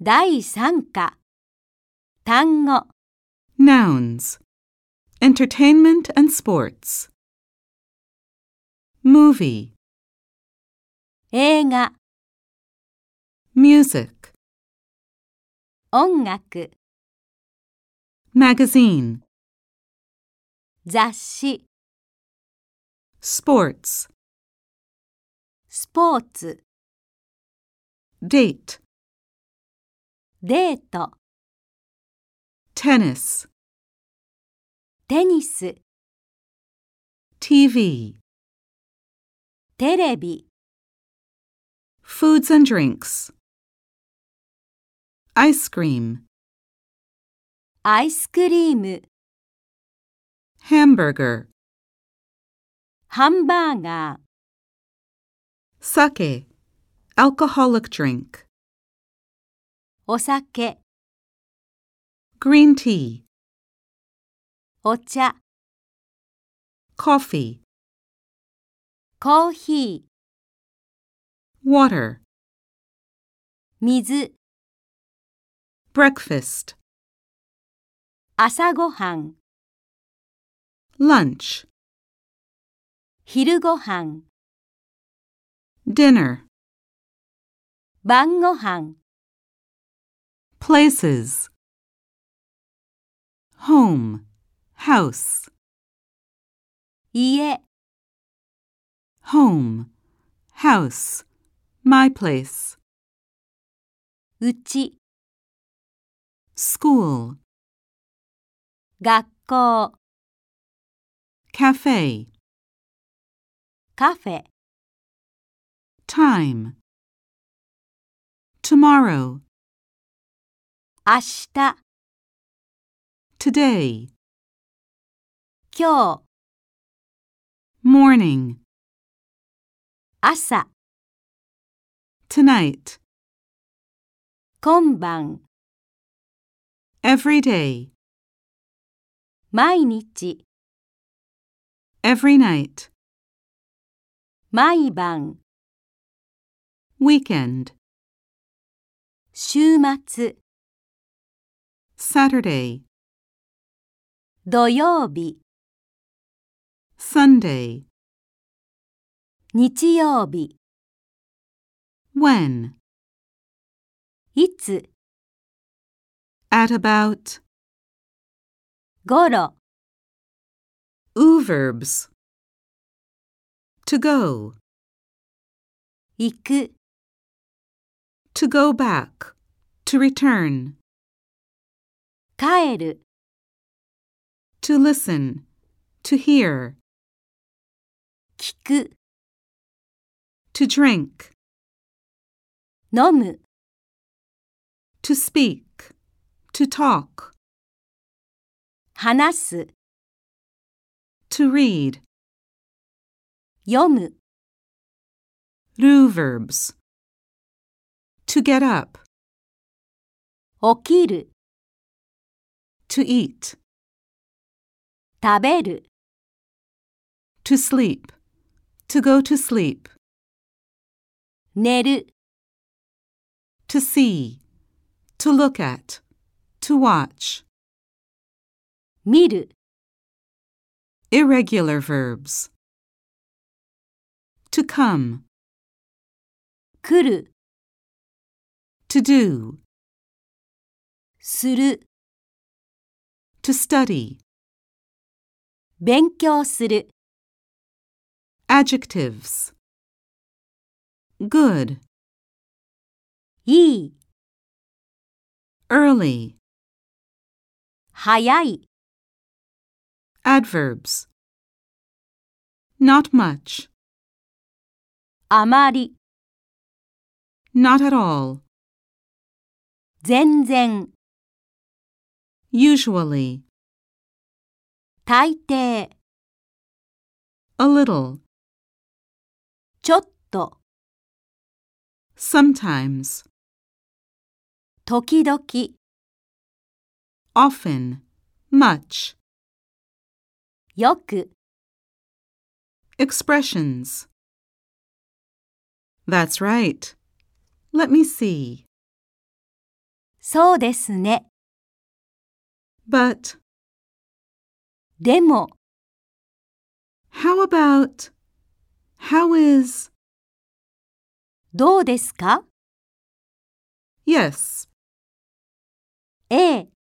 第3課単語 Nouns. Entertainment and sports. Movie. 映画 Music. 音楽 Magazine. 雑誌 Sports. スポーツ Date. デート Tennis. テニス TV. テレビ Foods and drinks. Ice cream. アイスクリーム Hamburger. ハンバーガー Sake. Alcoholic drink. お酒 Green tea. お茶 Coffee. コーヒー Water. 水 Breakfast. 朝ごはん Lunch. 昼ごはん Dinner. 晩ごはん Places. Home. House. 家 Home. House. My place. うち School. 学校 Cafe. カフェ Time. Tomorrow. 明日 Today. 今日 Morning. 朝 Tonight. 今晩 Every day. 毎日 Every night. 毎晩 Weekend. 週末 Saturday. 土曜日 Sunday. 日曜日 When. いつ At about. ごろ Verbs. To go. 行く To go back. To return. 帰る To listen. To hear. 聞く To drink. 飲む To speak. To talk. 話す To read. 読む Verbs. To get up. 起きる To eat. 食べる To sleep. To go to sleep. 寝る To see. To look at. To watch. 見る Irregular verbs. To come. 来る To do. する To study. 勉強する Adjectives. Good. いい Early. 早い Adverbs. Not much. あまり Not at all. 全然 Usually. 大抵 A little. ちょっと Sometimes. 時々 Often. Much. よく Expressions. That's right. Let me see. そうですね。 But, でも、 how about, how is, どうですか？ yes. A